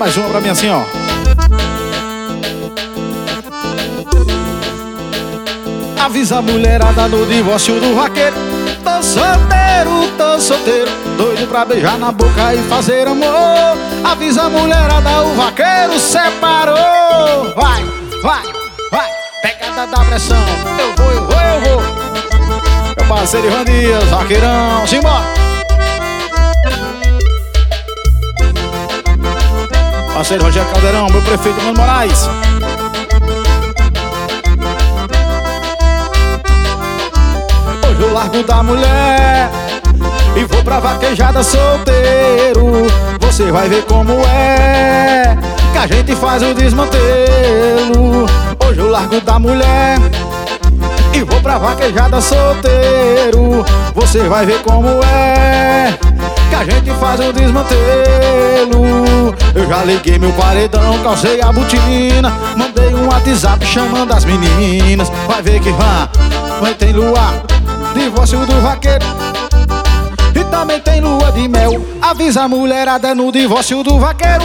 Mais uma pra mim assim, ó. Avisa a mulherada no divórcio do vaqueiro. Tô solteiro, doido pra beijar na boca e fazer amor. Avisa a mulherada, o vaqueiro separou. Vai, vai, vai, pegada da pressão. Eu vou. Meu parceiro Ivan Dias, vaqueirão, simbora. Parceiro Rogério Caldeirão, meu prefeito Mano Moraes. Hoje eu largo da mulher e vou pra vaquejada solteiro. Você vai ver como é que a gente faz o desmantelo. Hoje eu largo da mulher e vou pra vaquejada solteiro. Você vai ver como é que a gente faz o desmantelo. Eu já liguei meu paredão, calcei a botina, mandei um WhatsApp chamando as meninas. Vai ver que vai ter lua, divórcio do vaqueiro. E também tem lua de mel. Avisa a mulherada no divórcio do vaqueiro.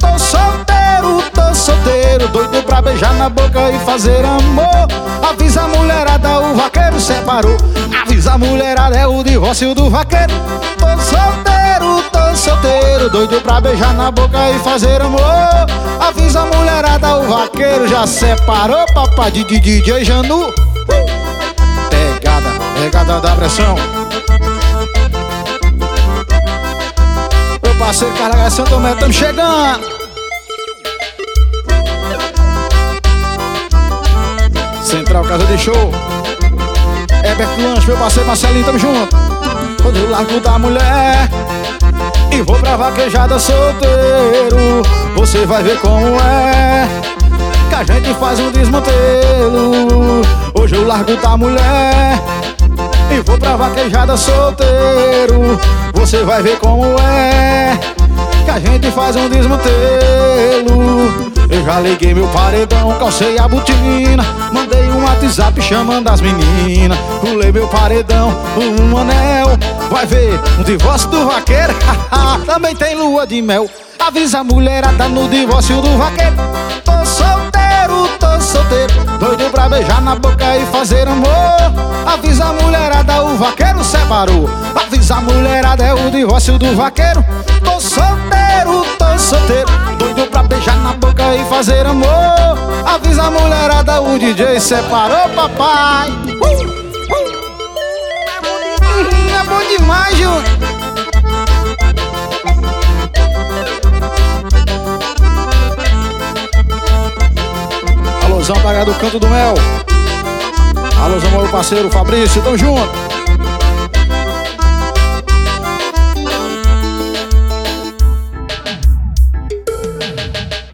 Tô solteiro, doido pra beijar na boca e fazer amor. Avisa a mulherada, o vaqueiro separou. Avisa a mulherada, é o divórcio do vaqueiro. Tô solteiro, doido pra beijar na boca e fazer amor. Avisa a mulherada, o vaqueiro já separou. Papai de DJ Janu. Pegada da pressão. Meu parceiro Carnaga São Tomé, tamo chegando. Central Casa de Show. Herbert Lanche, meu parceiro Marcelinho, tamo junto. Quando eu largo da mulher e vou pra vaquejada solteiro, você vai ver como é que a gente faz um desmantelo. Hoje eu largo da mulher e vou pra vaquejada solteiro. Você vai ver como é que a gente faz um desmantelo. Eu já liguei meu paredão, calcei a botina, mandei um WhatsApp chamando as meninas. Pulei meu paredão, um anel. Vai ver um divórcio do vaqueiro. Também tem lua de mel. Avisa a mulherada no divórcio do vaqueiro. Tô solteiro, doido pra beijar na boca e fazer amor. Avisa a mulherada, o vaqueiro separou. Avisa a mulherada, é o divórcio do vaqueiro. Tô solteiro, doido pra beijar na boca e fazer amor. Avisa a mulherada, o DJ separou, papai. É bom demais, Júnior. Alôzão pra cá do Canto do Mel. Alôzão, meu parceiro Fabrício, tamo junto.